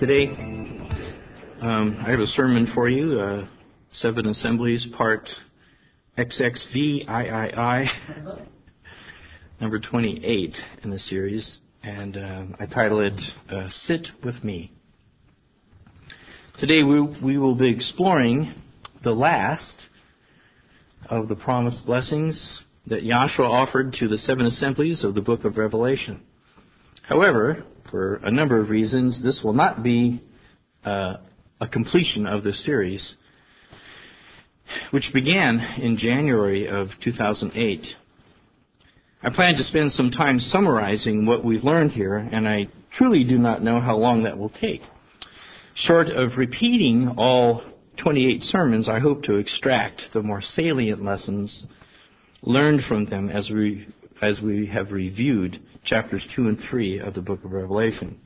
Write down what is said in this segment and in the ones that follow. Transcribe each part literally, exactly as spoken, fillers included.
today. Um, I have a sermon for you, uh, Seven Assemblies, part X X V I I I, number twenty-eight in the series, and uh, I title it, uh, Sit With Me. Today we, we will be exploring the last of the promised blessings that Yahshua offered to the seven assemblies of the book of Revelation. However, for a number of reasons, this will not be uh, a completion of this series, which began in January of two thousand eight. I plan to spend some time summarizing what we've learned here, and I truly do not know how long that will take. Short of repeating all twenty-eight sermons, I hope to extract the more salient lessons learned from them as we as we have reviewed chapters two and three of the book of Revelation.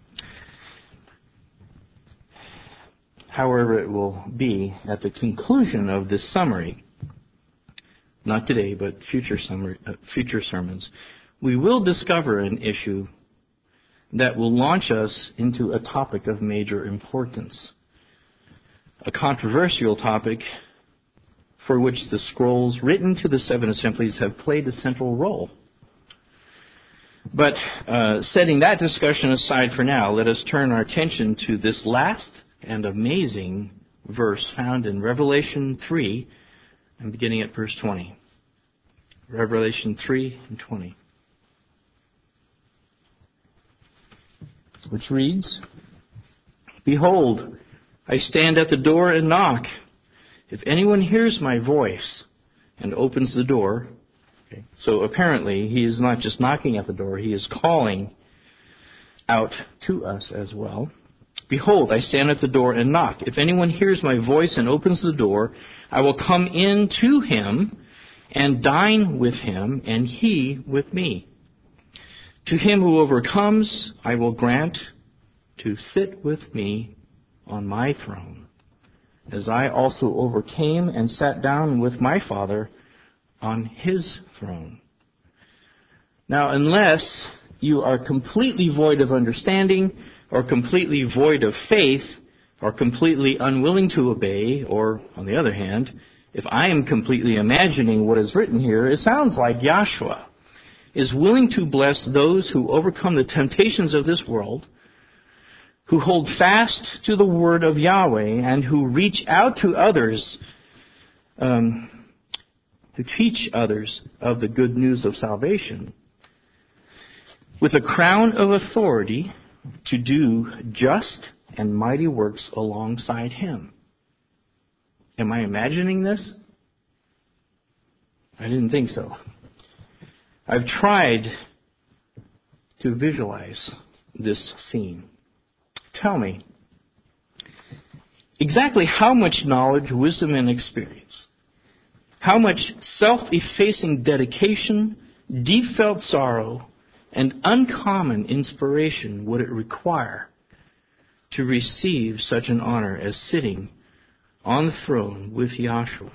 However, it will be at the conclusion of this summary, not today, but future summary, uh, future sermons, we will discover an issue that will launch us into a topic of major importance, a controversial topic for which the scrolls written to the seven assemblies have played a central role. But uh, setting that discussion aside for now, let us turn our attention to this last and amazing verse found in Revelation three, and beginning at verse twenty. Revelation three and twenty. Which reads, "Behold, I stand at the door and knock. If anyone hears my voice and opens the door," okay, so apparently he is not just knocking at the door, he is calling out to us as well. "Behold, I stand at the door and knock. If anyone hears my voice and opens the door, I will come in to him and dine with him, and he with me. To him who overcomes, I will grant to sit with me on my throne, as I also overcame and sat down with my Father on his throne." Now, unless you are completely void of understanding, or completely void of faith, or completely unwilling to obey, or, on the other hand, if I am completely imagining what is written here, it sounds like Yahshua is willing to bless those who overcome the temptations of this world, who hold fast to the word of Yahweh, and who reach out to others, um, to teach others of the good news of salvation, with a crown of authority to do just and mighty works alongside him. Am I imagining this? I didn't think so. I've tried to visualize this scene. Tell me, exactly how much knowledge, wisdom, and experience, how much self-effacing dedication, deep-felt sorrow, and uncommon inspiration would it require to receive such an honor as sitting on the throne with Yahshua?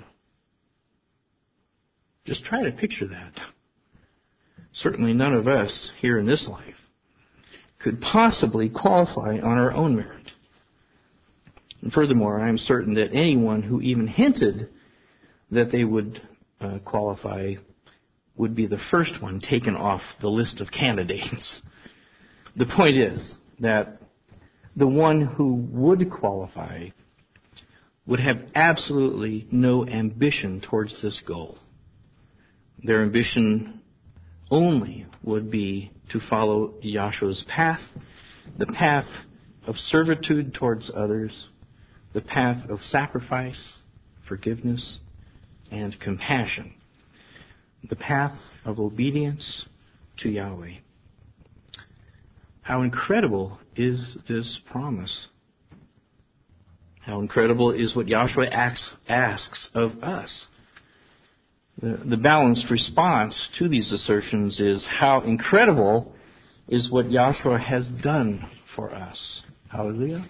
Just try to picture that. Certainly none of us here in this life could possibly qualify on our own merit. And furthermore, I am certain that anyone who even hinted that they would uh, qualify would be the first one taken off the list of candidates. The point is that the one who would qualify would have absolutely no ambition towards this goal. Their ambition only would be to follow Yahshua's path, the path of servitude towards others, the path of sacrifice, forgiveness, and compassion, the path of obedience to Yahweh. How incredible is this promise? How incredible is what Yahshua asks, asks of us? The, the balanced response to these assertions is, how incredible is what Yahshua has done for us. Hallelujah.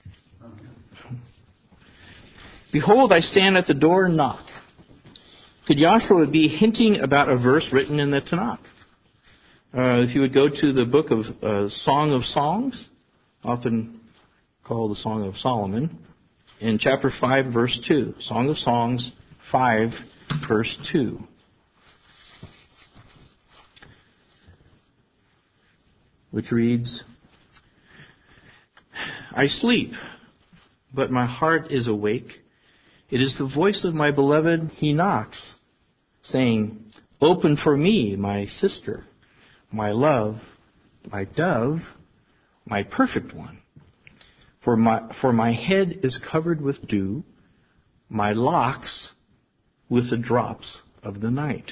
"Behold, I stand at the door and knock." Could Yahshua be hinting about a verse written in the Tanakh? Uh, if you would go to the book of uh, Song of Songs, often called the Song of Solomon, in chapter five, verse two. Song of Songs five, verse two. Which reads, I sleep, but my heart is awake. It is the voice of my beloved. He knocks, saying, open for me, my sister, my love, my dove, my perfect one. For my, for my head is covered with dew, my locks with the drops of the night.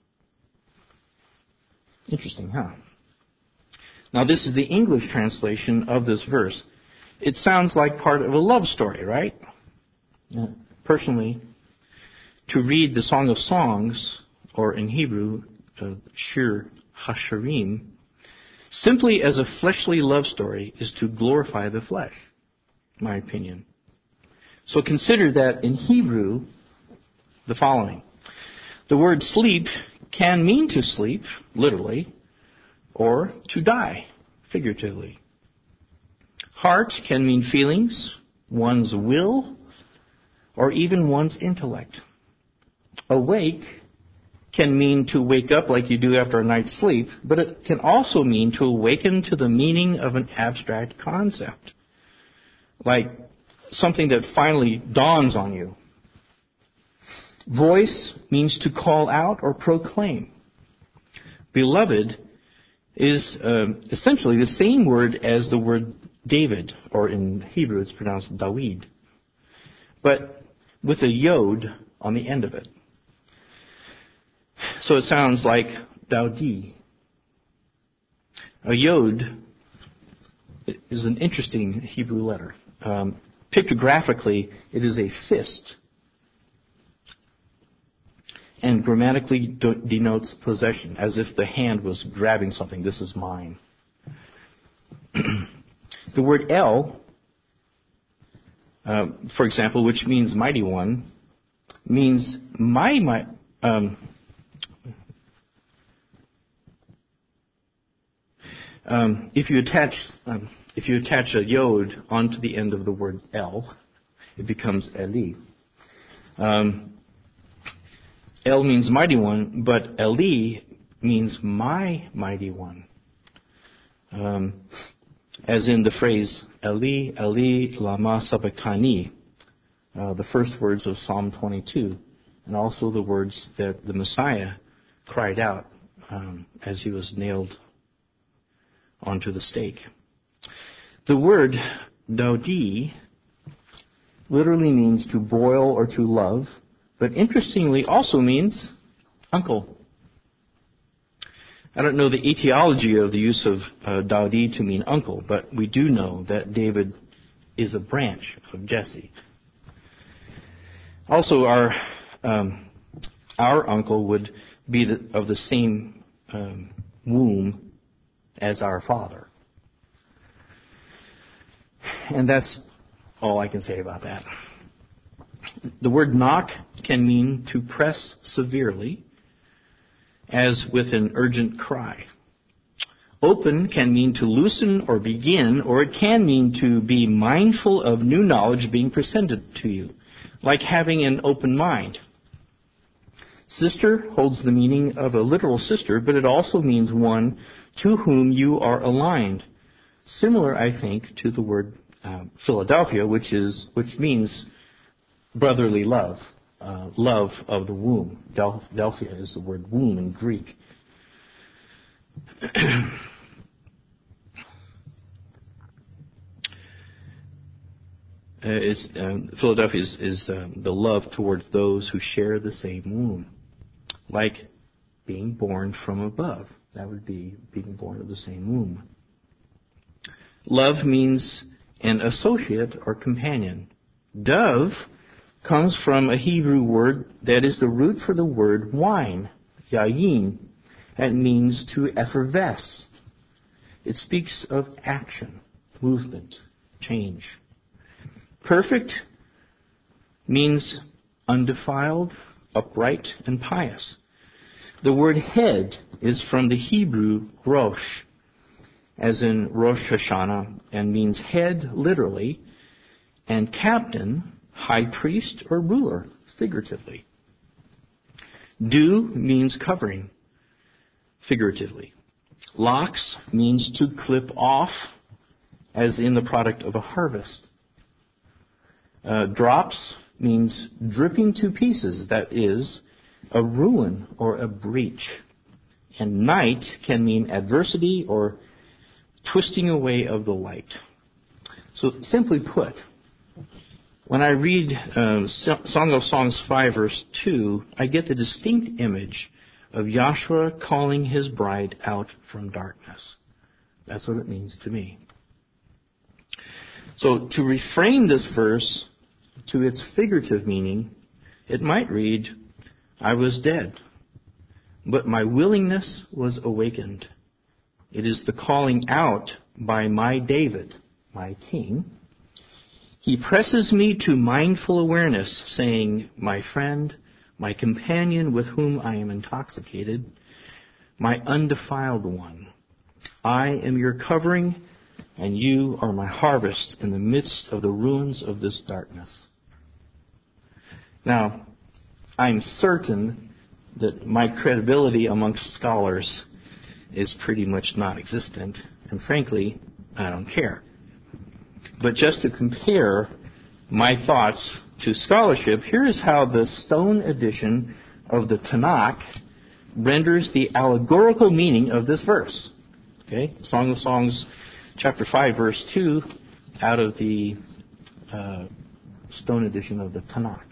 Interesting, huh? Now, this is the English translation of this verse. It sounds like part of a love story, right? Personally, to read the Song of Songs, or in Hebrew, uh, Shir HaShirim, simply as a fleshly love story is to glorify the flesh, in my opinion. So consider that in Hebrew, the following. The word sleep can mean to sleep, literally, or to die, figuratively. Heart can mean feelings, one's will, or even one's intellect. Awake can mean to wake up like you do after a night's sleep, but it can also mean to awaken to the meaning of an abstract concept, like something that finally dawns on you. Voice means to call out or proclaim. Beloved is um, essentially the same word as the word David, or in Hebrew it's pronounced Dawid, but with a yod on the end of it. So it sounds like Daudi. A yod is an interesting Hebrew letter. Um, pictographically, it is a fist, and grammatically de- denotes possession, as if the hand was grabbing something. This is mine. The word El, uh, for example, which means mighty one, means my, my um, um, if you attach um, if you attach a yod onto the end of the word El, it becomes Eli. Um, El means mighty one, but Eli means my mighty one. Um, as in the phrase, Eli, Eli, lama sabachthani, uh, the first words of Psalm twenty-two, and also the words that the Messiah cried out um, as he was nailed onto the stake. The word Daudi literally means to boil or to love, but interestingly also means uncle. I don't know the etiology of the use of uh, Daudi to mean uncle, but we do know that David is a branch of Jesse. Also, our um, our uncle would be the, of the same um, womb as our father. And that's all I can say about that. The word knock can mean to press severely, as with an urgent cry. Open can mean to loosen or begin, or it can mean to be mindful of new knowledge being presented to you, like having an open mind. Sister holds the meaning of a literal sister, but it also means one to whom you are aligned. Similar, I think, to the word uh, Philadelphia, which is which means brotherly love. Uh, love of the womb. Delphia is the word womb in Greek. uh, it's, um, Philadelphia is, is um, the love towards those who share the same womb, like being born from above. That would be being born of the same womb. Love means an associate or companion. Dove comes from a Hebrew word that is the root for the word wine, yayin. That means to effervesce. It speaks of action, movement, change. Perfect means undefiled, upright, and pious. The word head is from the Hebrew rosh, as in Rosh Hashanah, and means head, literally, and captain, high priest, or ruler, figuratively. Dew means covering, figuratively. Locks means to clip off, as in the product of a harvest. Uh, drops means dripping to pieces, that is, a ruin or a breach. And night can mean adversity or twisting away of the light. So simply put, when I read uh, Song of Songs five, verse two, I get the distinct image of Yahshua calling his bride out from darkness. That's what it means to me. So to reframe this verse to its figurative meaning, it might read, I was dead, but my willingness was awakened. It is the calling out by my David, my king. He presses me to mindful awareness, saying, my friend, my companion with whom I am intoxicated, my undefiled one. I am your covering, and you are my harvest in the midst of the ruins of this darkness. Now, I'm certain that my credibility amongst scholars is pretty much non-existent, and frankly, I don't care. But just to compare my thoughts to scholarship, here is how the Stone edition of the Tanakh renders the allegorical meaning of this verse. Okay, Song of Songs, chapter five, verse two, out of the uh, Stone edition of the Tanakh.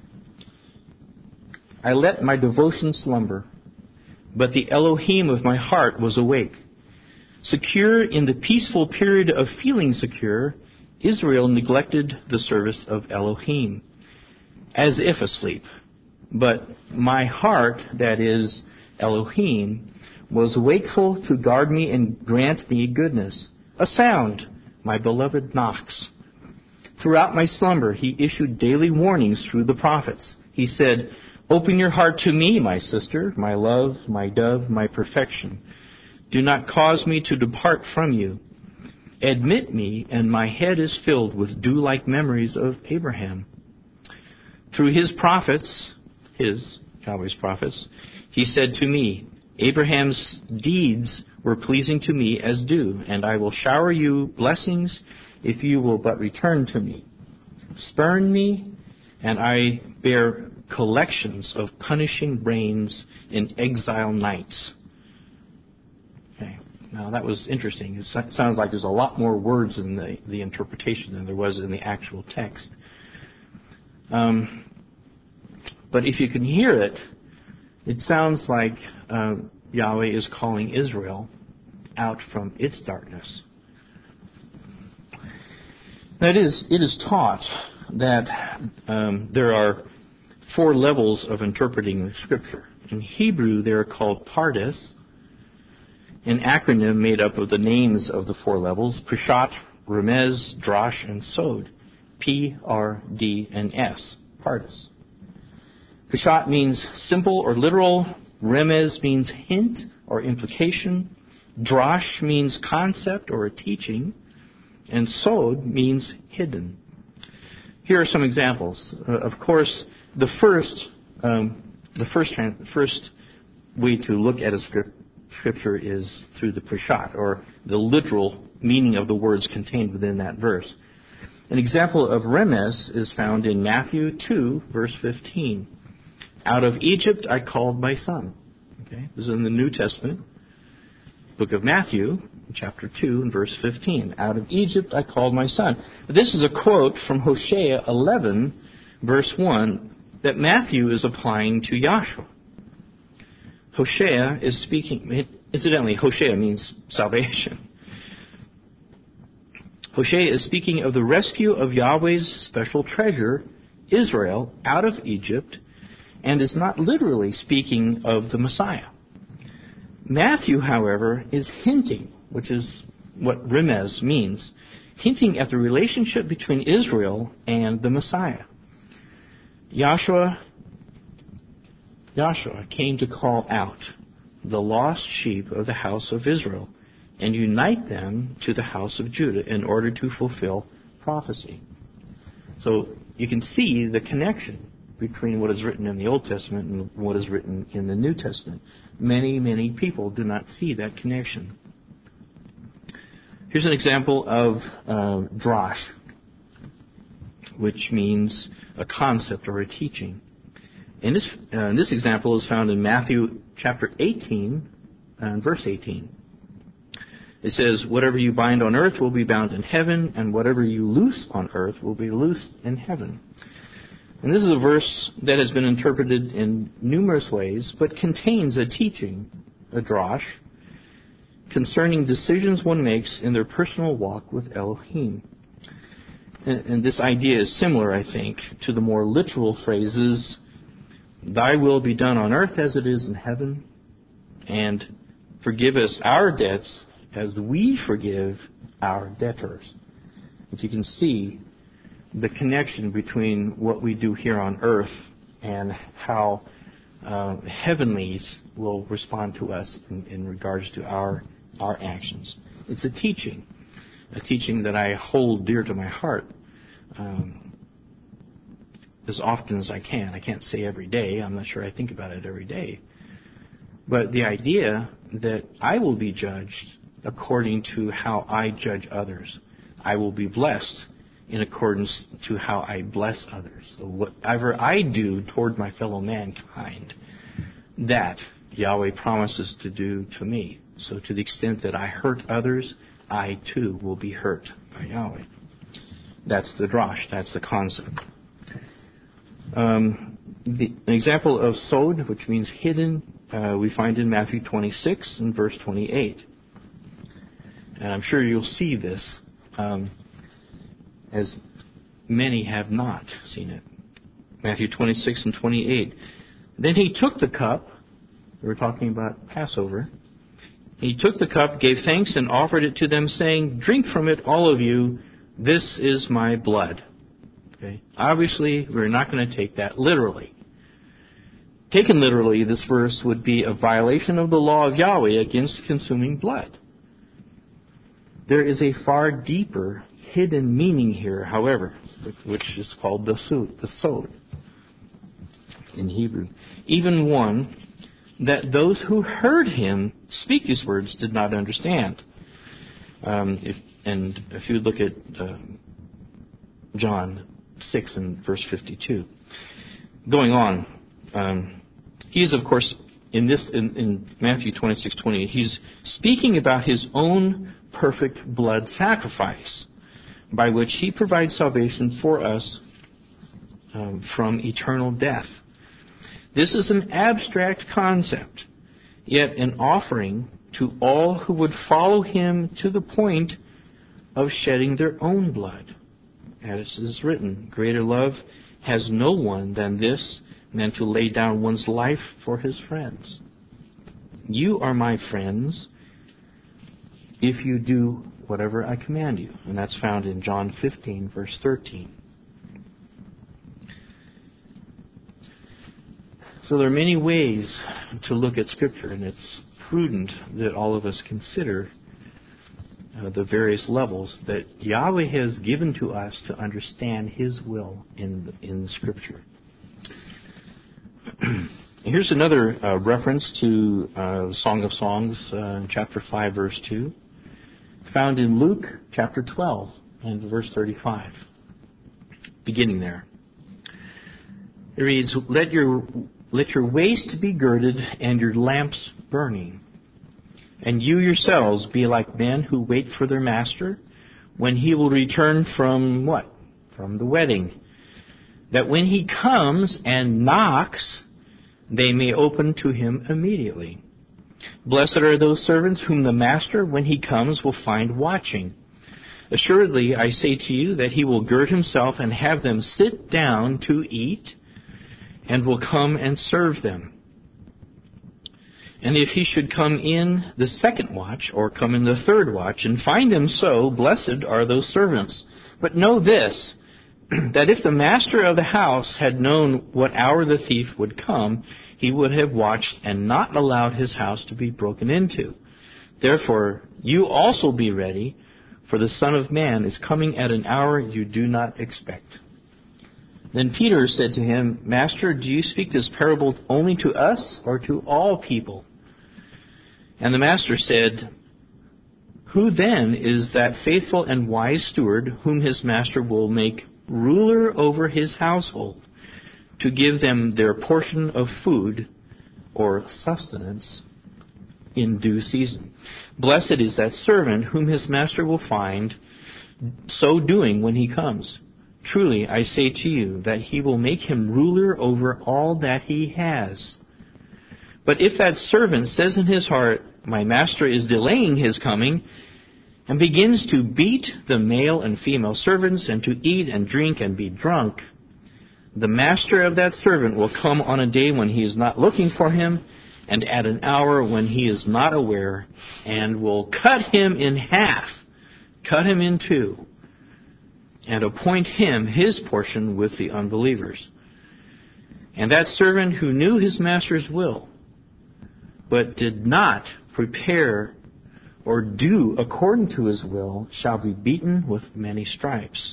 I let my devotion slumber, but the Elohim of my heart was awake. Secure in the peaceful period of feeling secure, Israel neglected the service of Elohim, as if asleep. But my heart, that is, Elohim, was wakeful to guard me and grant me goodness. A sound, my beloved knocks. Throughout my slumber, he issued daily warnings through the prophets. He said, open your heart to me, my sister, my love, my dove, my perfection. Do not cause me to depart from you. Admit me, and my head is filled with dew-like memories of Abraham. Through his prophets, his, Yahweh's prophets, he said to me, Abraham's deeds were pleasing to me as dew, and I will shower you blessings if you will but return to me. Spurn me, and I bear collections of punishing rains in exile nights. Okay. Now that was interesting. It sounds like there's a lot more words in the, the interpretation than there was in the actual text. Um, but if you can hear it, it sounds like uh, Yahweh is calling Israel out from its darkness. Now it is, it is taught that um, there are four levels of interpreting the Scripture. In Hebrew, they are called pardes, an acronym made up of the names of the four levels, Peshat, Remez, Drash, and Sod. P, R, D, and S. Pardes. Peshat means simple or literal. Remez means hint or implication. Drash means concept or a teaching. And Sod means hidden. Here are some examples. Uh, of course, the first, um, the first, first way to look at a script, scripture is through the Peshat, or the literal meaning of the words contained within that verse. An example of Remez is found in Matthew two, verse fifteen. Out of Egypt I called my son. Okay, this is in the New Testament, book of Matthew, chapter two, and verse fifteen. Out of Egypt I called my son. This is a quote from Hosea eleven, verse one, that Matthew is applying to Yahshua. Hosea is speaking, incidentally, Hosea means salvation. Hosea is speaking of the rescue of Yahweh's special treasure, Israel, out of Egypt, and is not literally speaking of the Messiah. Matthew, however, is hinting, which is what Remez means, hinting at the relationship between Israel and the Messiah. Yahshua, Yahshua came to call out the lost sheep of the house of Israel. and unite them to the house of Judah in order to fulfill prophecy. So you can see the connection between what is written in the Old Testament and what is written in the New Testament. Many, many people do not see that connection. Here's an example of uh, drash, which means a concept or a teaching. And this, uh, this example is found in Matthew chapter eighteen, and verse eighteen. It says, "Whatever you bind on earth will be bound in heaven, and whatever you loose on earth will be loosed in heaven." And this is a verse that has been interpreted in numerous ways, but contains a teaching, a drash, concerning decisions one makes in their personal walk with Elohim. And, and this idea is similar, I think, to the more literal phrases, "Thy will be done on earth as it is in heaven," and "Forgive us our debts as we forgive our debtors." If you can see the connection between what we do here on earth and how uh, heavenlies will respond to us in, in regards to our our actions. It's a teaching, a teaching that I hold dear to my heart um, as often as I can. I can't say every day. I'm not sure I think about it every day. But the idea that I will be judged according to how I judge others. I will be blessed in accordance to how I bless others. So whatever I do toward my fellow mankind, that Yahweh promises to do to me. So to the extent that I hurt others, I too will be hurt by Yahweh. That's the drash. That's the concept. Um, the, an example of sod, which means hidden, uh, we find in Matthew twenty-six and verse twenty-eight. And I'm sure you'll see this, um, as many have not seen it. Matthew twenty-six and twenty-eight. "Then he took the cup," we were talking about Passover, "he took the cup, gave thanks, and offered it to them, saying, 'Drink from it, all of you. This is my blood.'" Okay. Obviously, we're not going to take that literally. Taken literally, this verse would be a violation of the law of Yahweh against consuming blood. There is a far deeper, hidden meaning here, however, which is called the sod, the sod in Hebrew. Even one that those who heard him speak these words did not understand. Um, if, and if you look at uh, John six and verse fifty-two. Going on, um, he is, of course, in this in, in Matthew twenty-six twenty-eight, he's speaking about his own perfect blood sacrifice, by which he provides salvation for us um, from eternal death. This is an abstract concept, yet an offering to all who would follow him to the point of shedding their own blood. As is written, "Greater love has no one than this, than to lay down one's life for his friends." You are my friends if you do whatever I command you. And that's found in John fifteen, verse thirteen. So there are many ways to look at Scripture, and it's prudent that all of us consider uh, the various levels that Yahweh has given to us to understand His will in in Scripture. Here's another uh, reference to uh, Song of Songs, uh, chapter five, verse two, found in Luke chapter twelve and verse thirty-five. Beginning there, it reads, "Let your let your waist be girded and your lamps burning, and you yourselves be like men who wait for their master, when he will return from" what? From the wedding. "That when he comes and knocks, they may open to him immediately. Blessed are those servants whom the master, when he comes, will find watching. Assuredly, I say to you that he will gird himself and have them sit down to eat, and will come and serve them. And if he should come in the second watch, or come in the third watch, and find them so, blessed are those servants. But know this, that if the master of the house had known what hour the thief would come, he would have watched and not allowed his house to be broken into. Therefore, you also be ready, for the Son of Man is coming at an hour you do not expect." Then Peter said to him, "Master, do you speak this parable only to us or to all people?" And the Master said, "Who then is that faithful and wise steward whom his master will make ruler over his household, to give them their portion of food or sustenance in due season? Blessed is that servant whom his master will find so doing when he comes. Truly, I say to you that he will make him ruler over all that he has. But if that servant says in his heart, 'My master is delaying his coming,' and begins to beat the male and female servants, and to eat and drink and be drunk, the master of that servant will come on a day when he is not looking for him, and at an hour when he is not aware, and will cut him in half, cut him in two, and appoint him his portion with the unbelievers. And that servant who knew his master's will, but did not prepare or do according to his will, shall be beaten with many stripes.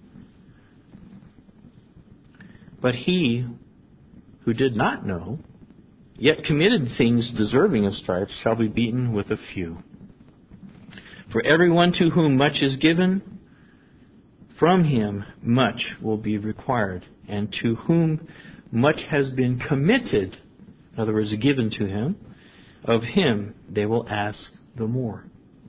But he who did not know, yet committed things deserving of stripes, shall be beaten with a few. For everyone to whom much is given, from him much will be required. And to whom much has been committed, in other words, given to him, of him they will ask the more."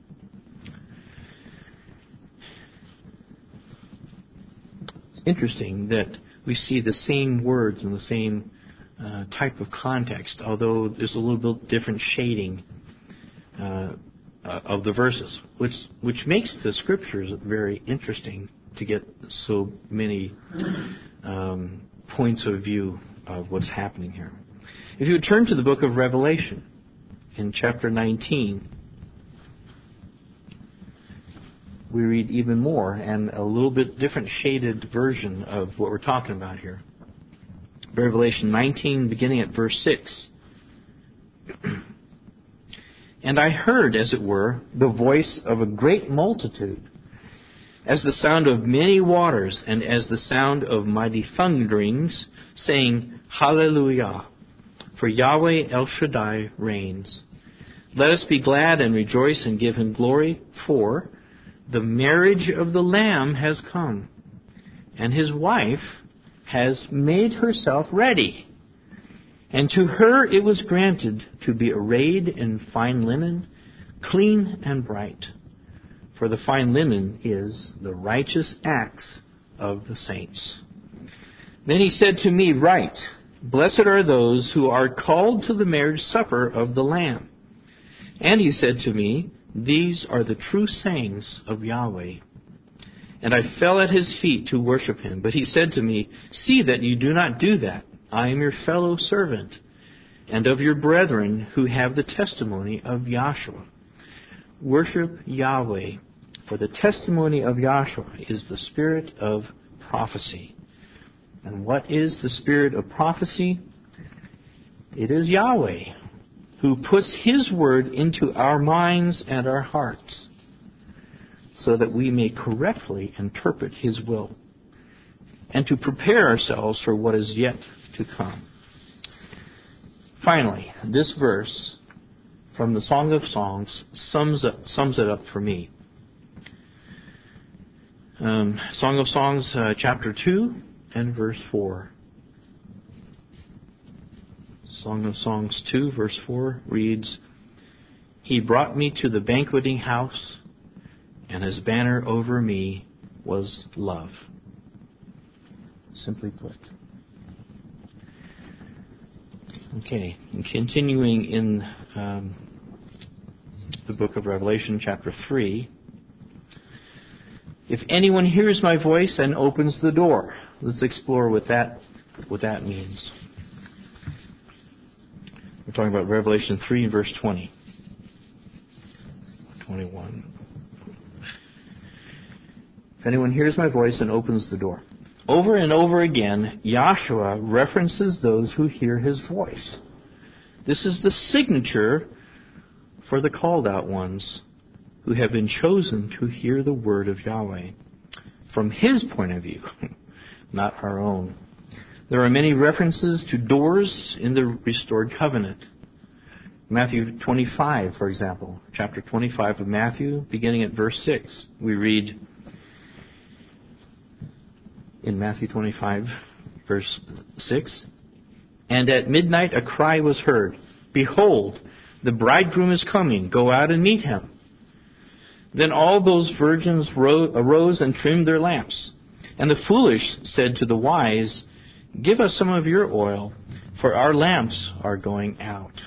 It's interesting that we see the same words in the same uh, type of context, although there's a little bit different shading uh, uh, of the verses, which which makes the scriptures very interesting to get so many um, points of view of what's happening here. If you would turn to the book of Revelation in chapter nineteen, we read even more and a little bit different shaded version of what we're talking about here. Revelation nineteen, beginning at verse six. "And I heard, as it were, the voice of a great multitude, as the sound of many waters, and as the sound of mighty thunderings, saying, Hallelujah! For Yahweh El Shaddai reigns. Let us be glad and rejoice and give him glory, for the marriage of the Lamb has come, and his wife has made herself ready. And to her it was granted to be arrayed in fine linen, clean and bright. For the fine linen is the righteous acts of the saints. Then he said to me, Write, blessed are those who are called to the marriage supper of the Lamb. And he said to me, These are the true sayings of Yahweh. And I fell at his feet to worship him. But he said to me, See that you do not do that. I am your fellow servant, and of your brethren who have the testimony of Yahshua. Worship Yahweh, for the testimony of Yahshua is the spirit of prophecy. And what is the spirit of prophecy? It is Yahweh, who puts his word into our minds and our hearts, so that we may correctly interpret his will, and to prepare ourselves for what is yet to come. Finally, this verse from the Song of Songs sums up, sums it up for me. Um, Song of Songs, uh, chapter two and verse four. Song of Songs two, verse four reads, He brought me to the banqueting house, and his banner over me was love. Simply put. Okay, and continuing in um, the book of Revelation, chapter three. If anyone hears my voice and opens the door. Let's explore what that what that means. We're talking about Revelation three, verse twenty. twenty-one. If anyone hears my voice and opens the door. Over and over again, Yahshua references those who hear his voice. This is the signature for the called out ones who have been chosen to hear the word of Yahweh from His point of view, not our own. There are many references to doors in the restored covenant. Matthew twenty-five, for example, chapter twenty-five of Matthew, beginning at verse six, we read in Matthew twenty-five, verse six, "And at midnight a cry was heard, 'Behold, the bridegroom is coming, go out and meet him.' Then all those virgins arose and trimmed their lamps. And the foolish said to the wise, 'Give us some of your oil, for our lamps are going out.'"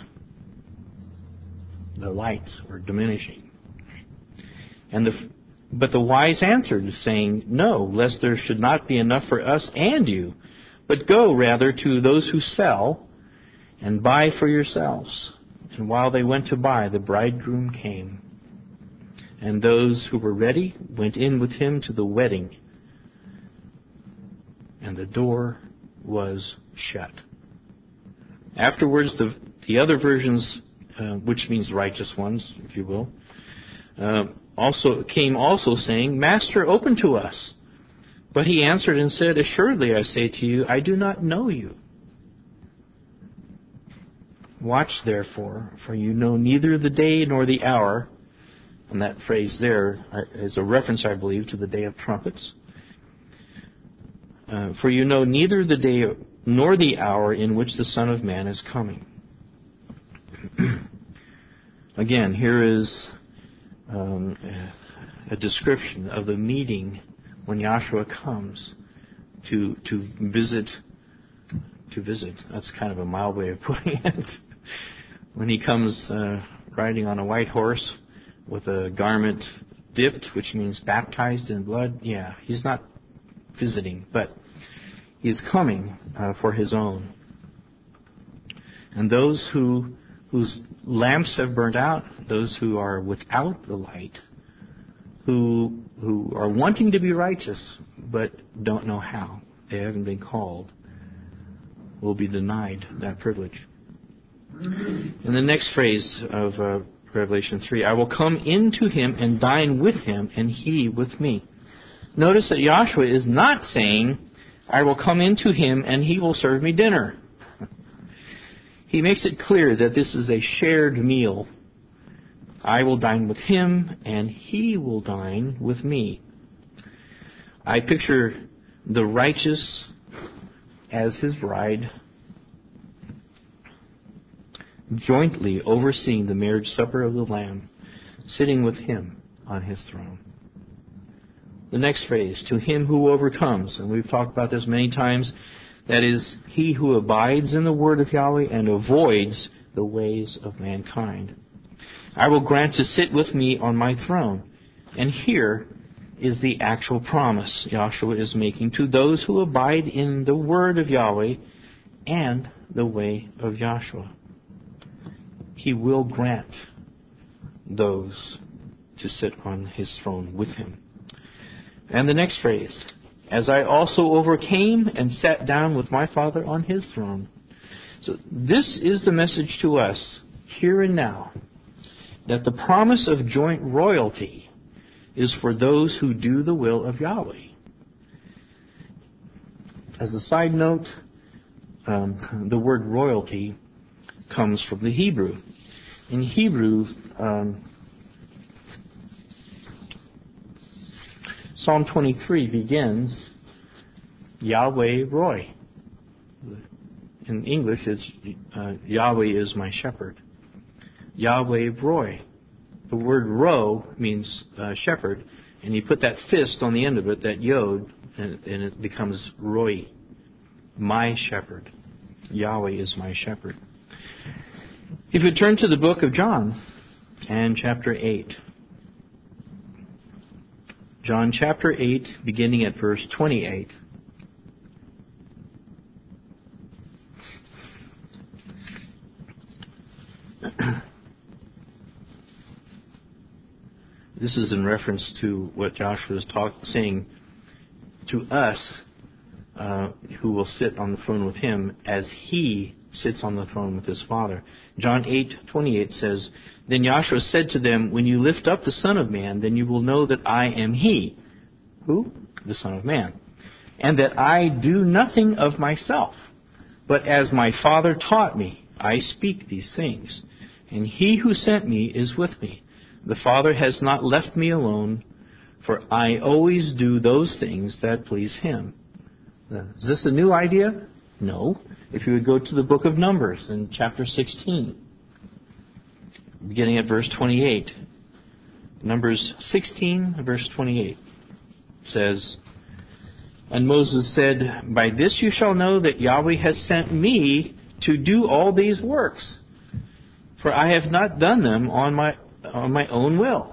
The lights were diminishing. And the, but the wise answered, saying, "No, lest there should not be enough for us and you, but go rather to those who sell and buy for yourselves." And while they went to buy, the bridegroom came. And those who were ready went in with him to the wedding, and the door was shut. Afterwards, the, the other versions, uh, which means righteous ones, if you will, uh, also came also saying, "Master, open to us." But he answered and said, "Assuredly I say to you, I do not know you. Watch therefore, for you know neither the day nor the hour." And that phrase there is a reference, I believe, to the day of trumpets. Uh, "for you know neither the day nor the hour in which the Son of Man is coming." Again, here is um, a description of the meeting when Yahshua comes to to visit. To visit. That's kind of a mild way of putting it. When he comes uh, riding on a white horse with a garment dipped, which means baptized in blood, yeah, he's not visiting, but he's coming uh, for his own. And those who whose lamps have burnt out, those who are without the light, who who are wanting to be righteous but don't know how, they haven't been called, will be denied that privilege. In the next phrase of uh, Revelation three, "I will come into him and dine with him, and he with me." Notice that Yahshua is not saying, "I will come into him and he will serve me dinner." He makes it clear that this is a shared meal. I will dine with him and he will dine with me. I picture the righteous as his bride, jointly overseeing the marriage supper of the Lamb, sitting with him on his throne. The next phrase, "to him who overcomes," and we've talked about this many times, that is, he who abides in the word of Yahweh and avoids the ways of mankind. "I will grant to sit with me on my throne." And here is the actual promise Yahshua is making to those who abide in the word of Yahweh and the way of Yahshua. He will grant those to sit on his throne with him. And the next phrase, "as I also overcame and sat down with my Father on his throne." So this is the message to us here and now, that the promise of joint royalty is for those who do the will of Yahweh. As a side note, um, the word royalty comes from the Hebrew. In Hebrew, um, Psalm twenty-three begins, Yahweh Roy. In English, it's uh, Yahweh is my shepherd. Yahweh Roy. The word ro means uh, shepherd, and you put that fist on the end of it, that yod, and, and it becomes Roy, my shepherd. Yahweh is my shepherd. If you turn to the book of John and chapter eight. John chapter eight, beginning at verse twenty-eight. This is in reference to what Joshua is talk, saying to us uh, who will sit on the throne with him as he sits on the throne with his Father. John eight twenty-eight says, Then Yahshua said to them, When you lift up the Son of Man, then you will know that I am He. Who? The Son of Man. And that I do nothing of myself, but as my Father taught me, I speak these things. And He who sent me is with me. The Father has not left me alone, for I always do those things that please Him. Is this a new idea? No. If you would go to the book of Numbers in chapter sixteen, beginning at verse twenty-eight. Numbers sixteen, verse twenty-eight says, And Moses said, By this you shall know that Yahweh has sent me to do all these works, for I have not done them on my on my own will.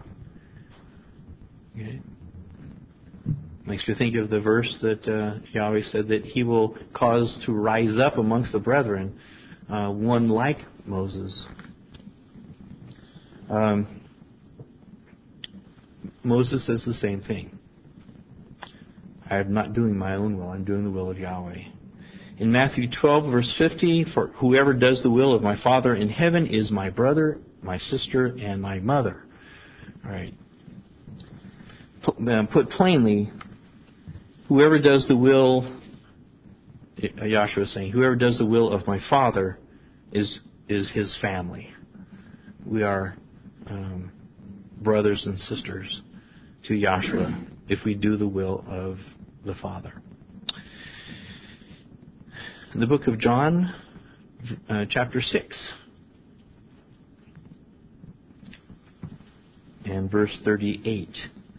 Okay. Makes you think of the verse that uh, Yahweh said that He will cause to rise up amongst the brethren uh, one like Moses. Um, Moses says the same thing. I am not doing my own will. I'm doing the will of Yahweh. In Matthew twelve, verse fifty, For whoever does the will of my Father in heaven is my brother, my sister, and my mother. All right. Put plainly, whoever does the will, Yahshua is saying, whoever does the will of my Father is is His family. We are um, brothers and sisters to Yahshua if we do the will of the Father. In the book of John, uh, chapter six, and verse thirty-eight.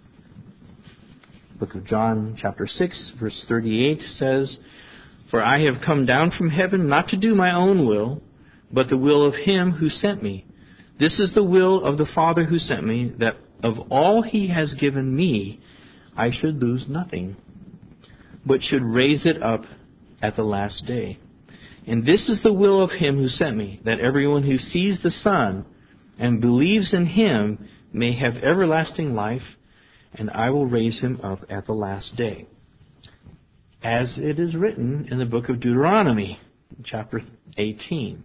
Book of John, chapter six, verse thirty-eight says, For I have come down from heaven not to do my own will, but the will of Him who sent me. This is the will of the Father who sent me, that of all He has given me, I should lose nothing, but should raise it up at the last day. And this is the will of Him who sent me, that everyone who sees the Son and believes in Him may have everlasting life, and I will raise him up at the last day. As it is written in the book of Deuteronomy, chapter eighteen.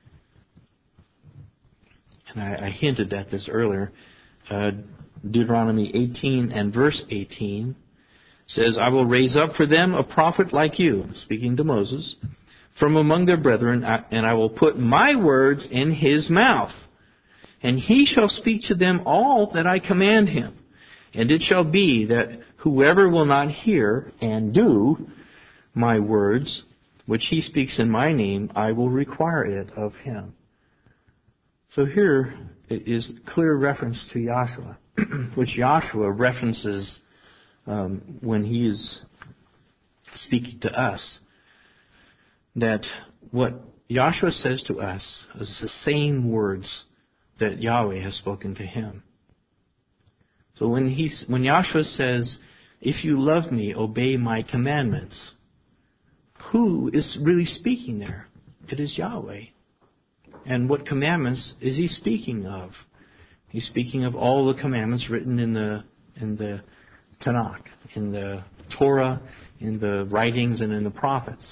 And I, I hinted at this earlier. Uh, Deuteronomy eighteen and verse eighteen says, I will raise up for them a prophet like you, speaking to Moses, from among their brethren, and I will put my words in his mouth, and he shall speak to them all that I command him. And it shall be that whoever will not hear and do my words, which he speaks in my name, I will require it of him. So here is clear reference to Yahshua, which Yahshua references um, when he is speaking to us. That what Yahshua says to us is the same words that Yahweh has spoken to him. So when he, when Yahshua says, if you love me, obey my commandments, who is really speaking there? It is Yahweh. And what commandments is he speaking of? He's speaking of all the commandments written in the in the Tanakh, in the Torah, in the writings, and in the prophets.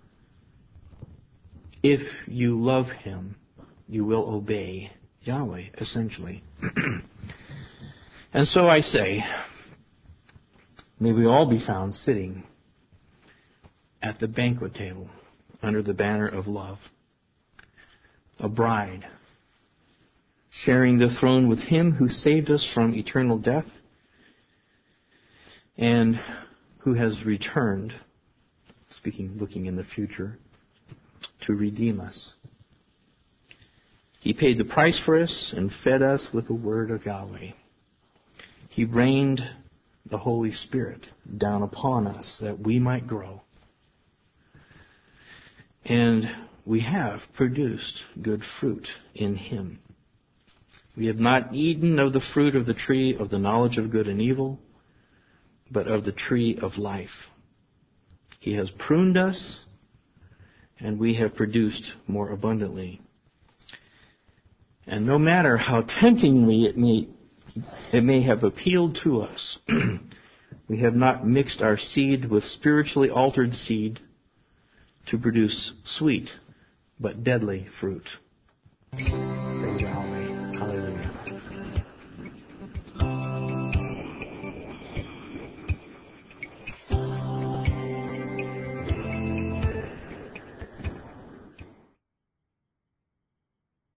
If you love him, you will obey Yahweh, essentially. And so I say, may we all be found sitting at the banquet table under the banner of love, a bride, sharing the throne with him who saved us from eternal death and who has returned, speaking, looking in the future, to redeem us. He paid the price for us and fed us with the word of Yahweh. He rained the Holy Spirit down upon us that we might grow. And we have produced good fruit in him. We have not eaten of the fruit of the tree of the knowledge of good and evil, but of the tree of life. He has pruned us, and we have produced more abundantly. And no matter how temptingly it may It may have appealed to us, we have not mixed our seed with spiritually altered seed to produce sweet but deadly fruit.